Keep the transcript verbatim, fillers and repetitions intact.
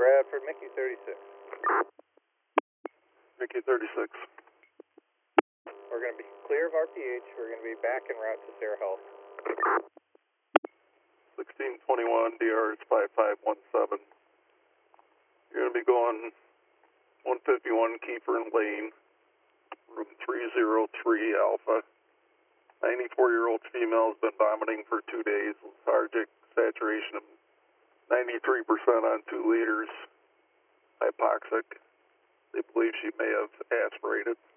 Bradford, Mickey thirty-six. Mickey thirty-six. We're going to be clear of R P H. We're going to be back en route to Sarah Health. sixteen twenty-one, D R is five five one seven. You're going to be going one fifty-one Kiefer Lane, room three oh three Alpha. ninety-four-year-old female has been vomiting for two days. Lethargic, saturation of ninety-three percent on two liters. Hypoxic. They believe she may have aspirated.